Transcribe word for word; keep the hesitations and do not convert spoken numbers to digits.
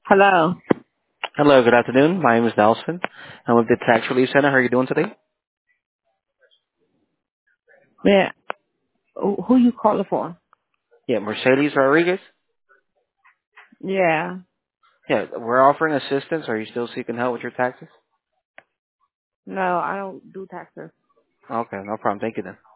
Hello. Hello, good afternoon. My name is Nelson. I'm with the Tax Relief Center. How are you doing today? Yeah. Who who you calling for? Yeah, Mercedes Rodriguez. Yeah. Yeah, we're offering assistance. Are you still seeking help with your taxes? No, I don't do taxes. Okay, no problem. Thank you then.